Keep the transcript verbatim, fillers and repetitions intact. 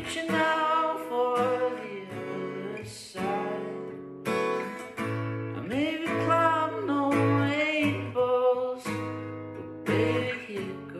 reaching out for the other side. I maybe climb no eight balls, but baby, here goes.